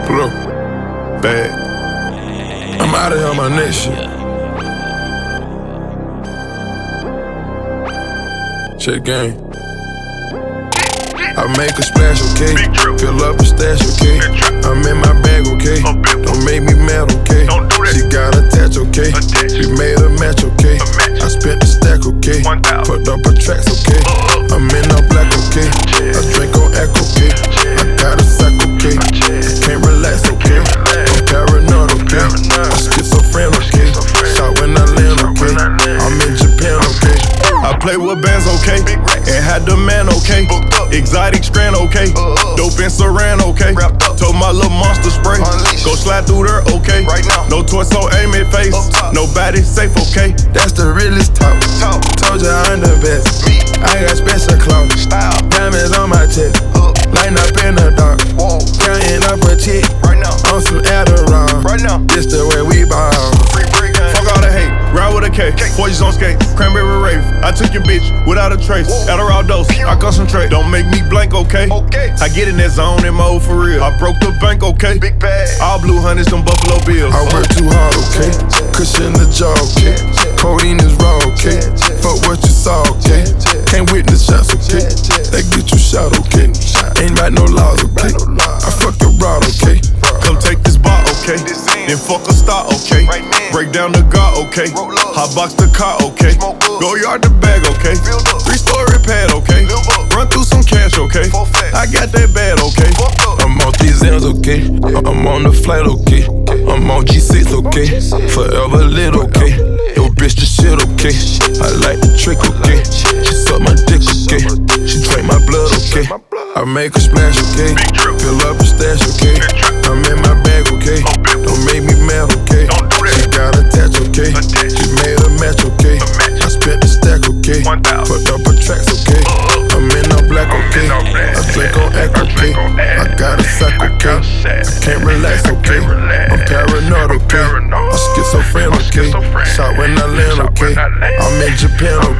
Pull up, bag. I'm out of here on my next shit. Check game. I make a splash, okay? Fill up a stash, okay? I'm in my bag, okay? Don't make me mad, okay? She got attached, okay? We made a match, okay? I spent the stack, okay? Put up her tracks, okay? I'm in all black, okay? I drink on act, okay? I got a sack, okay? I can't relax, okay? I'm paranoid, okay? I'm schizophrenic, okay? Shot when I land, okay? I'm in Japan, okay? I play with bands, okay? And had the man, okay? Exotic strand, okay? Dope and saran, okay? Told my little monster spray. Go slide through there, okay? No torso, aim at face. Nobody safe, okay? That's the realest talk. Told ya I'm the best. I got special clothes. Diamonds on my chest. Lighting up in the dark. Counting up a check. On some Adderall. This the way we ball. Fuck all the hate, ride with a K, forges on skate, cranberry rave. I took your bitch without a trace. Adderall dose, I concentrate. Don't make me blank, okay? I get in that zone in mode for real. I broke the bank, okay? Big bag. All blue hundreds, them Buffalo Bills. I work too hard, okay? Cushion the jaw, okay? Codeine is raw, okay? Fuck what you saw, okay? Can't witness shots, okay? They get you shot, okay? Ain't about no laws, okay? I fuck the rod, okay? Come take this bar, okay? Then fuck a star, okay? Break down the guard, okay? Hot box the car, okay? Go yard the bag, okay? 3-story pad, okay? Run through some cash, okay? I got that bad, okay? I'm on these M's, okay? I'm on the flight, okay? I'm on G6, okay? Forever lit, okay? Yo, bitch, the shit, okay? I like the trick, okay? She suck my dick, okay? She drink my blood, okay? I make a splash, okay? Fill up a stash, okay? I'm in my bag, okay? Don't make me mad, okay? She got attached, okay? She made a match, okay? I spent the stack, okay? Put up her tracks, okay? I'm in all black, okay? I drink on act, okay? I got a sack, okay? I can't relax, okay? I'm paranoid, okay? I'm schizophrenic, okay? Shot when I land, okay? I'm in Japan,